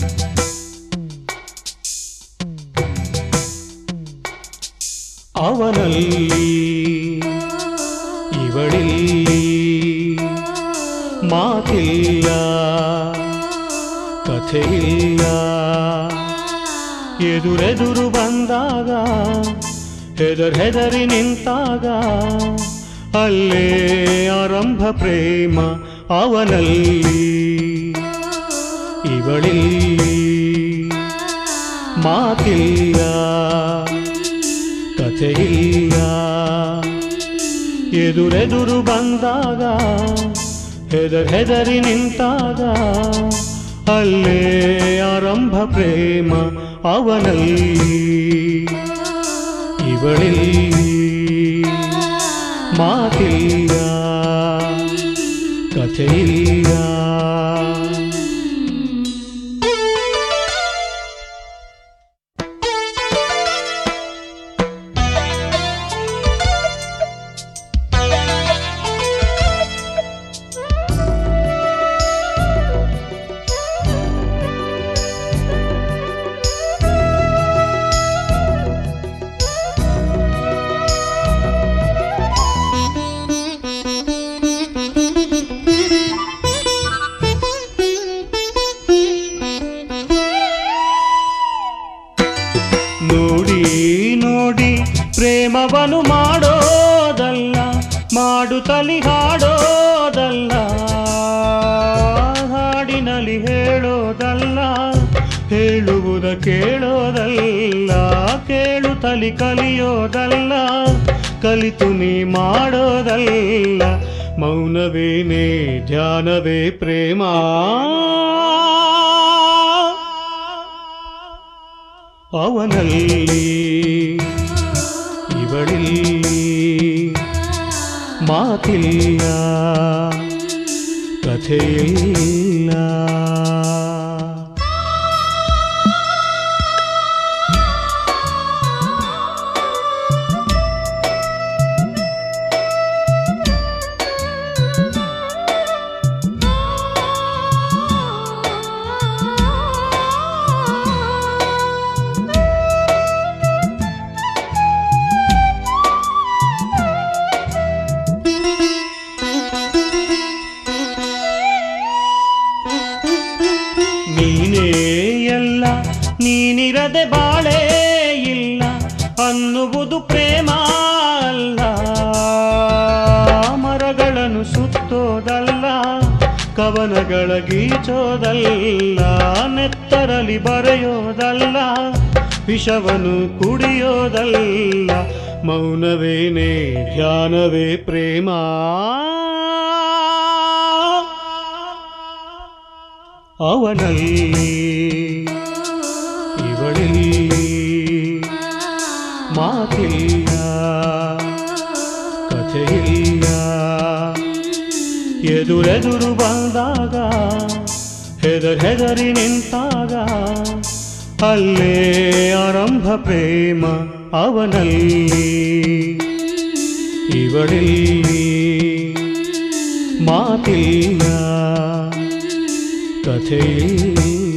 ಅವನಲ್ಲಿ ಇವಳಿಲ್ಲಿ ಮಾತಿಲ್ಲ ಕಥೆಯಿಲ್ಲ ಎದುರೆದುರು ಬಂದಾಗ ಹೆದರಿ ನಿಂತಾಗ ಅಲ್ಲೇ ಆರಂಭ ಪ್ರೇಮ ಅವನಲ್ಲಿ ಇವಳಿಲ್ಲಿ ಮಾತಿಲ್ಲ ಕಥೆಯಿಲ್ಲ ಎದುರೆದುರು ಬಂದಾಗ ಹೆದರಿ ನಿಂತಾಗ ಅಲ್ಲೇ ಆರಂಭ ಪ್ರೇಮ ಅವನಲ್ಲಿ ಇವಳಿಲ್ಲಿ ಮಾತಿಲ್ಲ ಕಥೆಯಿಲ್ಲ ನೋಡಿ ನೋಡಿ ಪ್ರೇಮವನ್ನು ಮಾಡೋದಲ್ಲ ಮಾಡುತ್ತಲಿ ಹಾಡೋದಲ್ಲ ಹಾಡಿನಲ್ಲಿ ಹೇಳೋದಲ್ಲ ಹೇಳುವುದ ಕೇಳೋದಲ್ಲ ಕೇಳುತ್ತಲಿ ಕಲಿಯೋದಲ್ಲ ಕಲಿತು ನೀ ಮಾಡೋದಲ್ಲ ಮೌನವೇನೇ ಧ್ಯಾನವೇ ಪ್ರೇಮ ಅವನಲ್ಲಿ ಇವಳಿಲ್ಲಿ ಮಾತಿಲ್ಲ ಕಥೆಯಿಲ್ಲ ನೀನೇ ಎಲ್ಲ ನೀನಿರದೆ ಬಾಳೇ ಇಲ್ಲ ಅನ್ನುವುದು ಪ್ರೇಮ ಅಲ್ಲ ಮರಗಳನ್ನು ಸುತ್ತೋದಲ್ಲ ಕವನಗಳ ಗೀಚೋದಲ್ಲ ನೆತ್ತರಲಿ ಬರೆಯೋದಲ್ಲ ವಿಷವನ್ನು ಕುಡಿಯೋದಲ್ಲ ಮೌನವೇನೇ ಧ್ಯಾನವೇ ಪ್ರೇಮ ಅವನಲ್ಲಿ ಇವಳಿಲ್ಲಿ ಮಾತಿಲ್ಲ ಕಥೆಯಿಲ್ಲ ಎದುರೆದುರು ಬಂದಾಗ ಹೆದರಿ ನಿಂತಾಗ ಅಲ್ಲೇ ಆರಂಭ ಪ್ರೇಮ ಅವನಲ್ಲಿ ಇವಳಿಲ್ಲಿ ಮಾತಿಲ್ಲ ಕಥೆಯಿಲ್ಲ